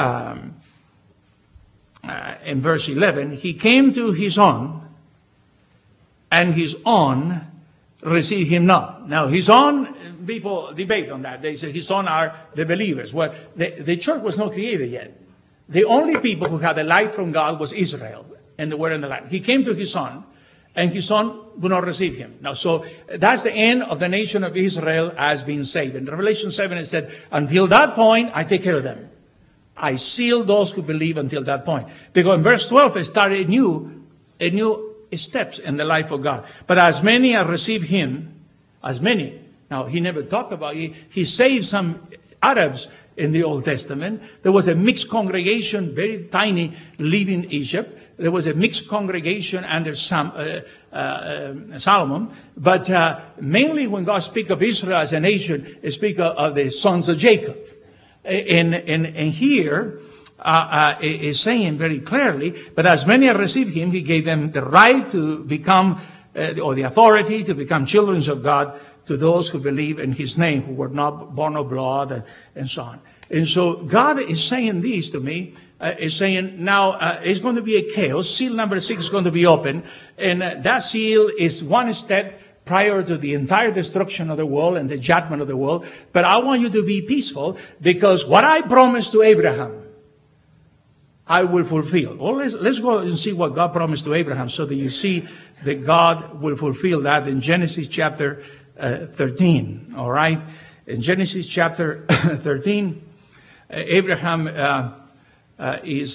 in verse 11. He came to his own, and his own received him not. Now, his own, people debate on that. They say his own are the believers. Well, the church was not created yet. The only people who had the light from God was Israel, and the word and the light. He came to his son, and his son would not receive him. Now, so that's the end of the nation of Israel as being saved. In Revelation 7, it said, until that point, I take care of them. I seal those who believe until that point. Because in verse 12, it started a new steps in the life of God. But as many as receive him, as many. Now, he never talked about it. He saved some Arabs in the Old Testament. There was a mixed congregation, very tiny, living in Egypt. There was a mixed congregation under Solomon. But mainly when God speaks of Israel as a nation, he speaks of the sons of Jacob. And here is saying very clearly, but as many as received him, he gave them the right to become, or the authority to become children of God, to those who believe in his name, who were not born of blood, and so on. And so God is saying this to me, is saying now it's going to be a chaos. Seal number 6 is going to be open, and that seal is one step prior to the entire destruction of the world and the judgment of the world. But I want you to be peaceful, because what I promised to Abraham, I will fulfill. Well, let's go and see what God promised to Abraham, so that you see that God will fulfill that in Genesis chapter 13. All right? In Genesis chapter 13, Abraham is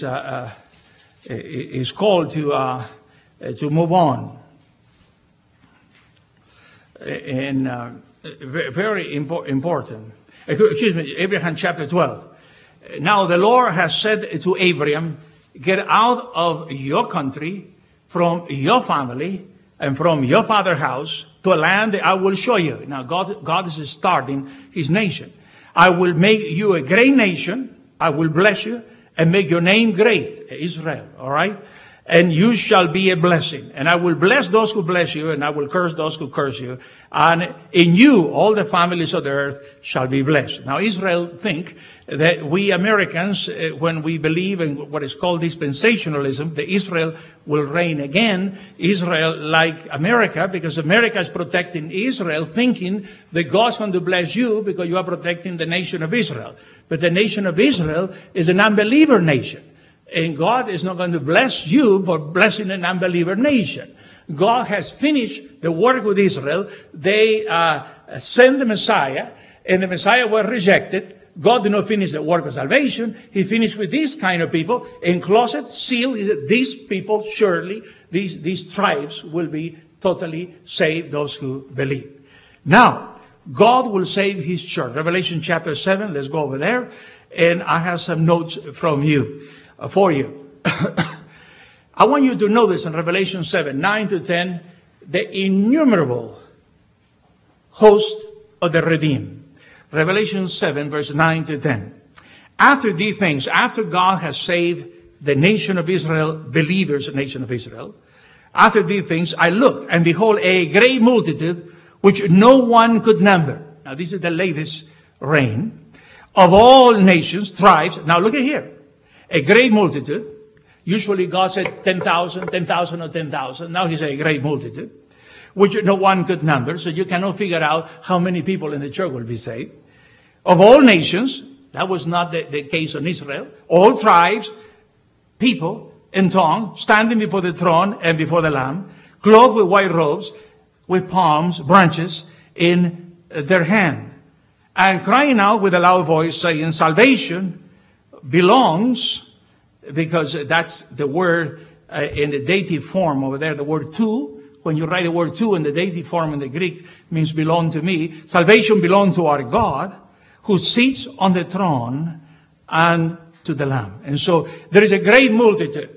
called to move on. And very important. Excuse me, Abraham chapter 12. Now the Lord has said to Abraham, get out of your country, from your family, and from your father's house, to a land that I will show you. Now God is starting his nation. I will make you a great nation. I will bless you and make your name great, Israel. All right? And you shall be a blessing. And I will bless those who bless you, and I will curse those who curse you. And in you, all the families of the earth shall be blessed. Now, Israel think that we Americans, when we believe in what is called dispensationalism, that Israel will reign again. Israel, like America, because America is protecting Israel, thinking that God's going to bless you because you are protecting the nation of Israel. But the nation of Israel is an unbeliever nation. And God is not going to bless you for blessing an unbeliever nation. God has finished the work with Israel. They sent the Messiah, and the Messiah was rejected. God did not finish the work of salvation. He finished with these kind of people, enclosed, sealed. These people, surely, these tribes will be totally saved, those who believe. Now, God will save his church. Revelation chapter 7, let's go over there. And I have some notes from you. For you. I want you to notice in Revelation 7, 9 to 10, the innumerable host of the redeemed. Revelation 7, verse 9 to 10. After these things, after God has saved the nation of Israel, believers, nation of Israel, after these things, I looked, and behold, a great multitude, which no one could number. Now, this is the latest reign of all nations, tribes. Now, look at here. A great multitude. Usually God said 10,000, 10,000 or 10,000. Now he said a great multitude, which no one could number. So you cannot figure out how many people in the church will be saved. Of all nations, that was not the case in Israel. All tribes, people in tongue, standing before the throne and before the Lamb, clothed with white robes, with palms, branches in their hand, and crying out with a loud voice, saying, salvation belongs because that's the word in the dative form over there, the word to. When you write the word to in the dative form in the Greek, means belong to me. Salvation belongs to our God, who sits on the throne and to the Lamb. And so there is a great multitude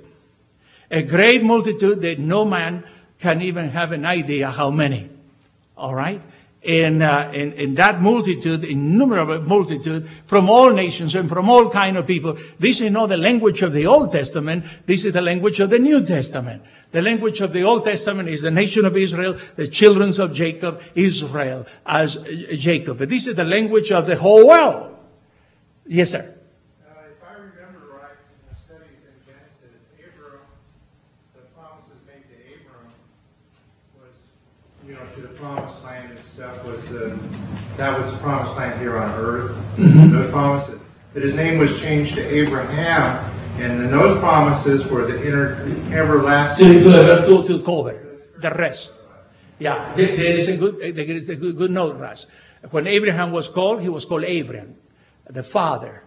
that no man can even have an idea how many. All right? In that multitude, innumerable multitude, from all nations and from all kind of people. This is not the language of the Old Testament. This is the language of the New Testament. The language of the Old Testament is the nation of Israel, the children of Jacob, Israel as Jacob. But this is the language of the whole world. Yes, sir. If I remember right in the studies in Genesis, Abram, the promises made to Abram was, to the promised land and stuff that was the promised land here on earth. Mm-hmm. Those promises. But his name was changed to Abraham, and then those promises were the everlasting. To cover the rest. Yeah, there is a good note, Russ. When Abraham was called, he was called Abraham, the father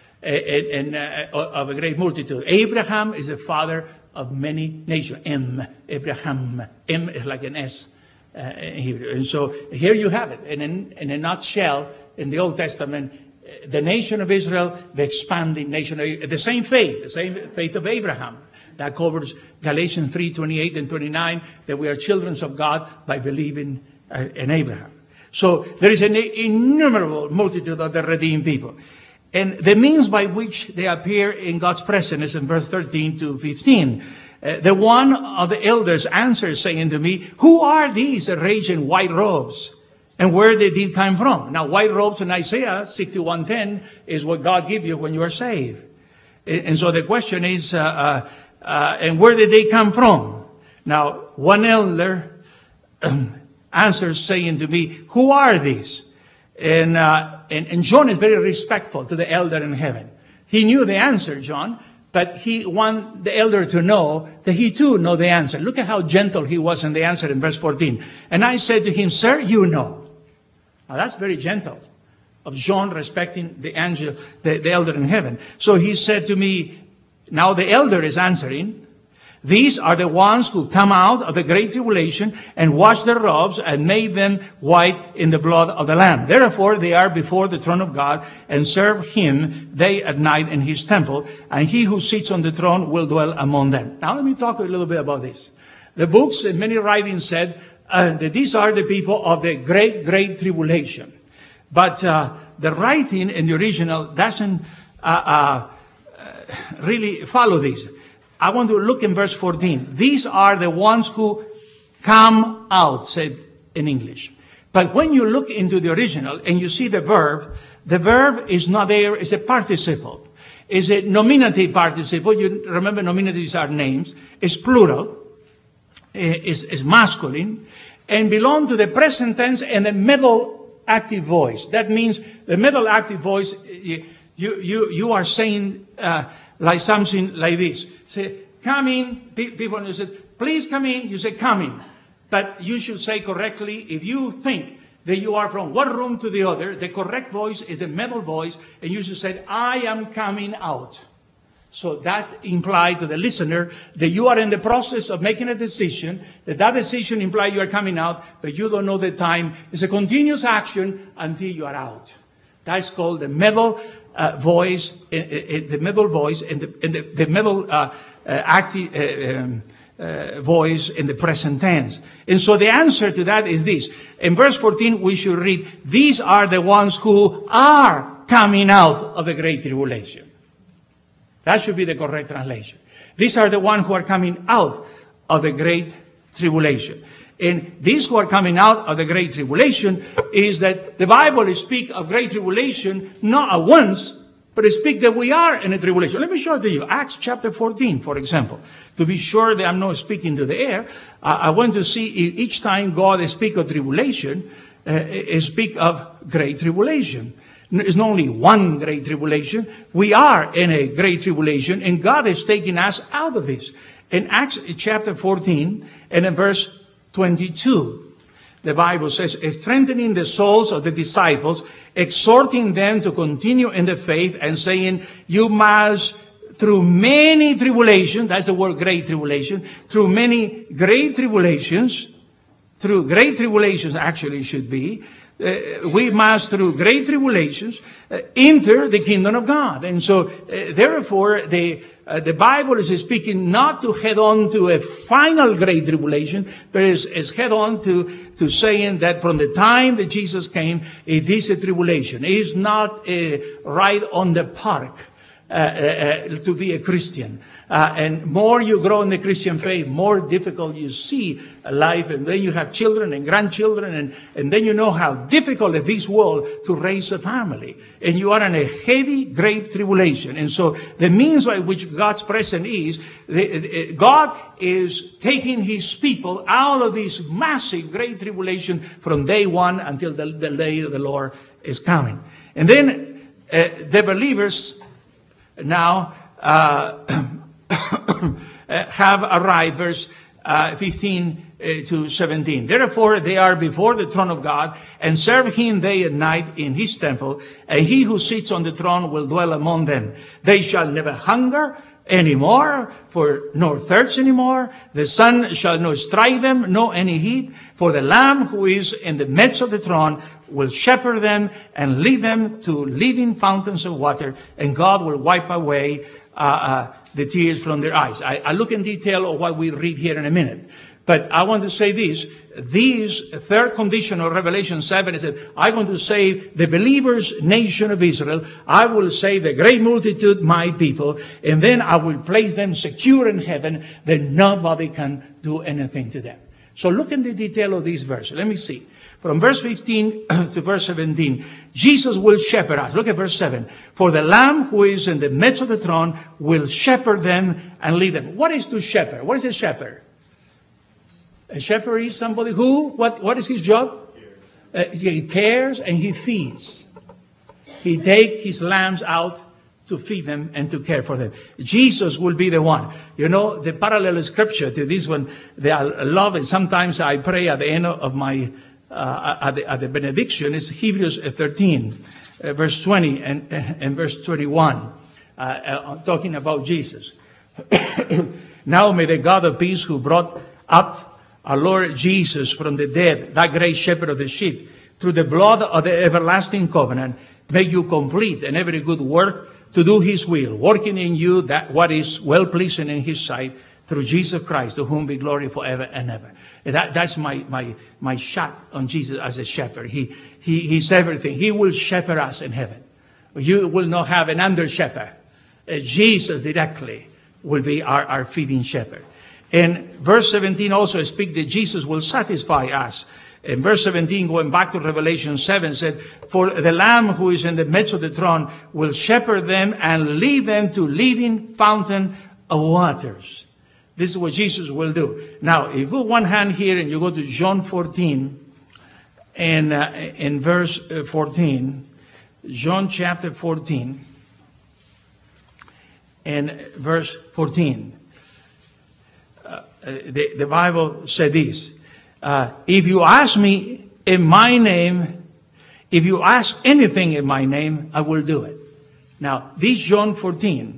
of a great multitude. Abraham is the father of many nations. Abraham. M is like an S in Hebrew. And so here you have it. And in a nutshell, in the Old Testament, the nation of Israel, the expanding nation, the same faith of Abraham. That covers Galatians 3:28 and 29, that we are children of God by believing in Abraham. So there is an innumerable multitude of the redeemed people. And the means by which they appear in God's presence is in verse 13 to 15. The one of the elders answered, saying to me, who are these arrayed in white robes? And where did they come from? Now, white robes in Isaiah 61:10 is what God gives you when you are saved. And so the question is, and where did they come from? Now, one elder answers, saying to me, who are these? And John is very respectful to the elder in heaven. He knew the answer, John, but he wanted the elder to know that he too know the answer. Look at how gentle he was in the answer in verse 14. And I said to him, sir, you know. Now that's very gentle of John respecting the angel, the elder in heaven. So he said to me, now the elder is answering, these are the ones who come out of the great tribulation and wash their robes and made them white in the blood of the Lamb. Therefore they are before the throne of God and serve him day and night in his temple, and he who sits on the throne will dwell among them. Now let me talk a little bit about this. The books and many writings said that these are the people of the great tribulation. But the writing in the original doesn't really follow this. I want to look in verse 14. These are the ones who come out, said in English. But when you look into the original and you see the verb is not there, it's a participle. It's a nominative participle. You remember nominatives are names. It's plural. Is masculine. And belong to the present tense and the middle active voice. That means the middle active voice, you are saying like something like this. Say, come in. People, you say, please come in. You say, come in. But you should say correctly, if you think that you are from one room to the other, the correct voice is the middle voice, and you should say, I am coming out. So that implies to the listener that you are in the process of making a decision, that decision implies you are coming out, but you don't know the time. It's a continuous action until you are out. That's called the middle voice, the middle voice, and the middle active voice in the present tense. And so the answer to that is this. In verse 14, we should read, these are the ones who are coming out of the great tribulation. That should be the correct translation. These are the ones who are coming out of the great tribulation. And these who are coming out of the great tribulation is that the Bible speaks of great tribulation not at once, but it speaks that we are in a tribulation. Let me show it to you. Acts chapter 14, for example. To be sure that I'm not speaking to the air, I want to see each time God speaks of tribulation, speak of great tribulation. It's not only one great tribulation. We are in a great tribulation, and God is taking us out of this. In Acts chapter 14 and in verse 22, the Bible says, strengthening the souls of the disciples, exhorting them to continue in the faith, and saying, you must through many tribulations, that's the word great tribulation, through many great tribulations, through great tribulations actually should be, we must through great tribulations enter the kingdom of God. And so therefore the Bible is speaking not to head on to a final great tribulation, but is head on to saying that from the time that Jesus came, it is a tribulation. It is not a ride on the park to be a Christian. And more you grow in the Christian faith, more difficult you see life. And then you have children and grandchildren, and then you know how difficult in this world to raise a family. And you are in a heavy, great tribulation. And so the means by which God's presence is, God is taking His people out of this massive, great tribulation from day one until the day of the Lord is coming. And then the believers now have arrived, verse 15 to 17. Therefore they are before the throne of God, and serve Him day and night in His temple, and He who sits on the throne will dwell among them. They shall never hunger anymore, nor thirst anymore. The sun shall not strike them, nor any heat. For the Lamb who is in the midst of the throne will shepherd them and lead them to living fountains of water, and God will wipe away the tears from their eyes. I look in detail of what we read here in a minute. But I want to say this third condition of Revelation 7 is that I want to save the believers' nation of Israel. I will save the great multitude, my people, and then I will place them secure in heaven that nobody can do anything to them. So look in the detail of this verse. Let me see. From verse 15 to verse 17, Jesus will shepherd us. Look at verse 7. For the Lamb who is in the midst of the throne will shepherd them and lead them. What is to shepherd? What is a shepherd? A shepherd is somebody who, what is his job? He cares and he feeds. He takes his lambs out to feed them and to care for them. Jesus will be the one. You know, the parallel scripture to this one, I love it. Sometimes I pray at the end of my, at the benediction, is Hebrews 13, verse 20 and verse 21, talking about Jesus. Now may the God of peace, who brought up our Lord Jesus from the dead, that great shepherd of the sheep, through the blood of the everlasting covenant, make you complete in every good work to do His will, working in you that what is well-pleasing in His sight, through Jesus Christ, to whom be glory forever and ever. And that's my shot on Jesus as a shepherd. He's everything. He will shepherd us in heaven. You will not have an under-shepherd. Jesus directly will be our feeding shepherd. And verse 17 also speaks that Jesus will satisfy us. In verse 17, going back to Revelation 7, said, for the Lamb who is in the midst of the throne will shepherd them and lead them to living fountain of waters. This is what Jesus will do. Now, if you put one hand here and you go to John 14, and in verse 14, John chapter 14, and verse 14. The Bible said this, if you ask me in my name, if you ask anything in my name, I will do it. Now, this John 14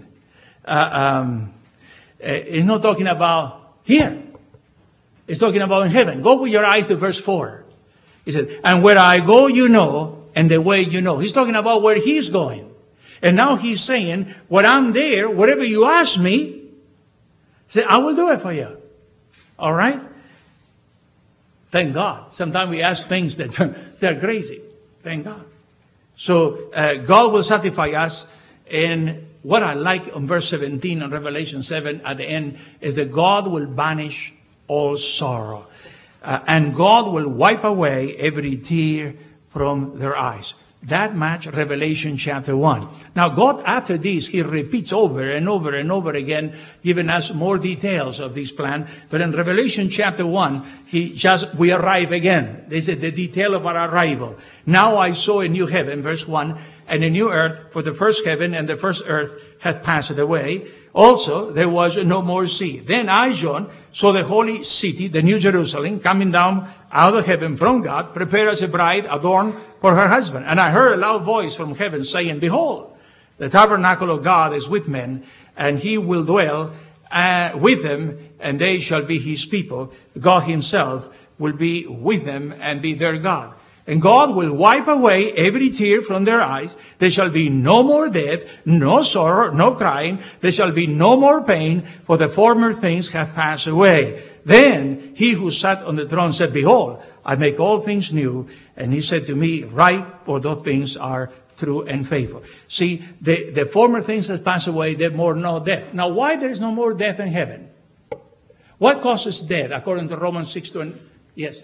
is not talking about here. It's talking about in heaven. Go with your eyes to verse 4. He said, and where I go, you know, and the way you know. He's talking about where He's going. And now He's saying, when I'm there, whatever you ask me, say, I will do it for you. All right? Thank God. Sometimes we ask things that they're crazy. Thank God. So God will satisfy us. And what I like on verse 17 in Revelation 7 at the end is that God will banish all sorrow. And God will wipe away every tear from their eyes. That match Revelation chapter 1. Now God, after this, He repeats over and over and over again, giving us more details of this plan. But in Revelation chapter 1, we arrive again. This is the detail of our arrival. Now I saw a new heaven, verse 1, and a new earth, for the first heaven and the first earth hath passed away. Also, there was no more sea. Then I, John, saw the holy city, the new Jerusalem, coming down out of heaven from God, prepared as a bride adorned for her husband. And I heard a loud voice from heaven saying, behold, the tabernacle of God is with men, and he will dwell with them, and they shall be his people. God himself will be with them and be their God. And God will wipe away every tear from their eyes. There shall be no more death, no sorrow, no crying. There shall be no more pain, for the former things have passed away. Then he who sat on the throne said, Behold, I make all things new. And he said to me, Write, for those things are true and faithful. See, the former things have passed away, there more no death. Now, why there is no more death in heaven? What causes death, according to Romans 6:20? Yes.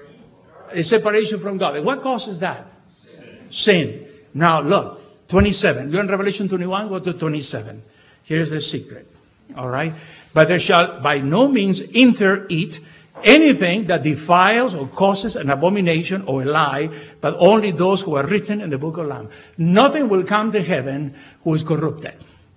A separation from God. And what causes that? Sin. Now look, 27. You're in Revelation 21, go to 27. Here's the secret. All right? But there shall by no means enter it anything that defiles or causes an abomination or a lie, but only those who are written in the book of Lamb. Nothing will come to heaven who is corrupted.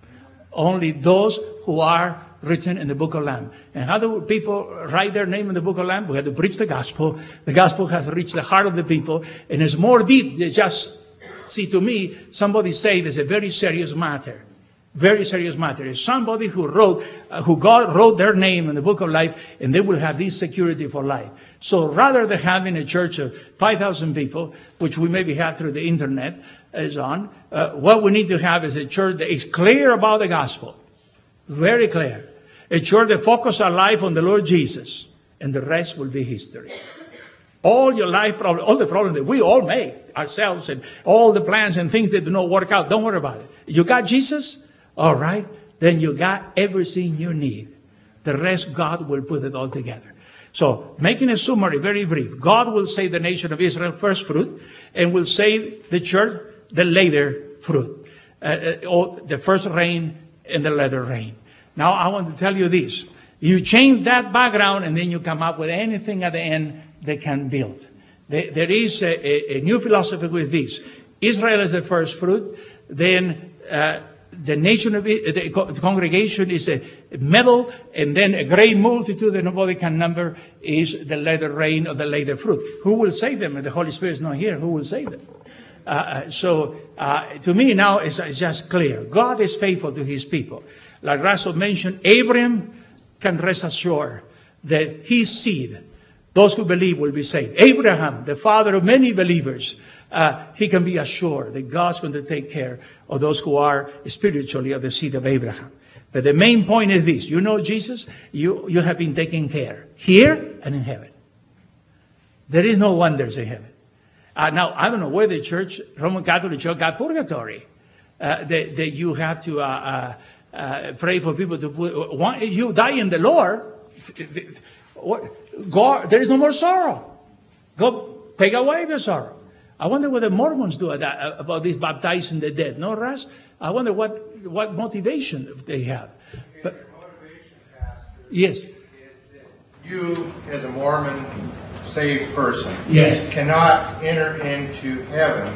Only those who are written in the book of Lamb. And how do people write their name in the book of Lamb? We have to preach the gospel. The gospel has reached the heart of the people, and it's more deep than just, see, to me, somebody say it's a very serious matter. Very serious matter. It's somebody who God wrote their name in the book of life, and they will have this security for life. So rather than having a church of 5,000 people, which we maybe have through the internet, what we need to have is a church that is clear about the gospel. Very clear. A church that focuses our life on the Lord Jesus, and the rest will be history. All your life problems, all the problems that we all make ourselves, and all the plans and things that do not work out, don't worry about it. You got Jesus? All right. Then you got everything you need. The rest, God will put it all together. So, making a summary very brief, God will save the nation of Israel, first fruit, and will save the church, the later fruit. The first rain and the latter rain. Now, I want to tell you this. You change that background, and then you come up with anything at the end that can build. There is a new philosophy with this. Israel is the first fruit. Then the nation of the congregation is a middle, and then a great multitude that nobody can number is the latter rain or the later fruit. Who will save them? And the Holy Spirit is not here. Who will save them? To me now it's just clear. God is faithful to his people. Like Russell mentioned, Abraham can rest assured that his seed, those who believe, will be saved. Abraham, the father of many believers, he can be assured that God's going to take care of those who are spiritually of the seed of Abraham. But the main point is this. You know Jesus, you have been taken care here and in heaven. There is no wonders in heaven. Now, I don't know where the church, Roman Catholic Church, got purgatory. That you have to pray for people to put. You die in the Lord, God, there is no more sorrow. God take away the sorrow. I wonder what the Mormons do about this baptizing the dead. No, Russ? I wonder what motivation they have. But, Your motivation, Pastor, yes. is that you, as a Mormon saved person, Yes. cannot enter into heaven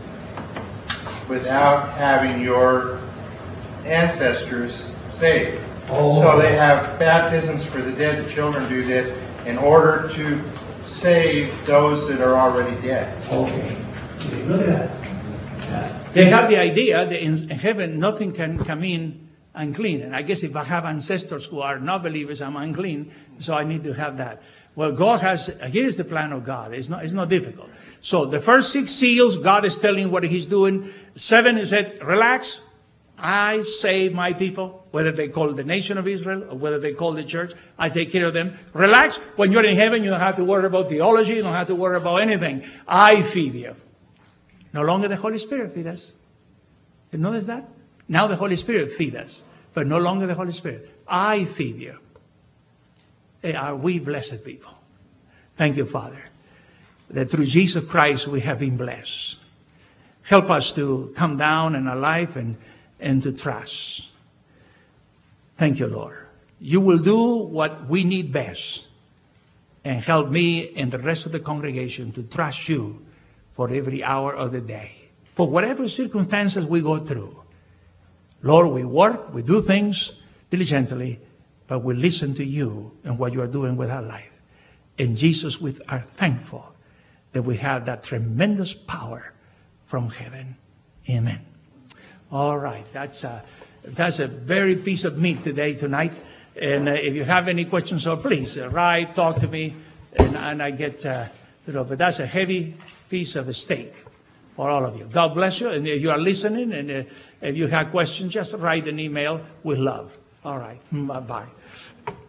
without having your ancestors saved. Oh. So they have baptisms for the dead. The children do this in order to save those that are already dead. Okay. Look at that. They have the idea that in heaven nothing can come in unclean. And I guess if I have ancestors who are not believers, I'm unclean. So I need to have that. Well, God has, here's the plan of God. It's not difficult. So the first 6 seals, God is telling what he's doing. 7, he said, relax. I save my people, whether they call it the nation of Israel or whether they call the church. I take care of them. Relax. When you're in heaven, you don't have to worry about theology. You don't have to worry about anything. I feed you. No longer the Holy Spirit feed us. You notice that? Now the Holy Spirit feed us, but no longer the Holy Spirit. I feed you. Are we blessed people? Thank you, Father, that through Jesus Christ we have been blessed. Help us to come down in our life and to trust. Thank you, Lord. You will do what we need best, and help me and the rest of the congregation to trust you for every hour of the day. For whatever circumstances we go through, Lord, we work, we do things diligently, but we listen to you and what you are doing with our life. And Jesus, we are thankful that we have that tremendous power from heaven. Amen. All right, that's That's a very piece of meat tonight. And if you have any questions, so please write, talk to me, and I get, but that's a heavy piece of a steak for all of you. God bless you. And if you are listening, and if you have questions, just write an email with love. All right. Bye-bye.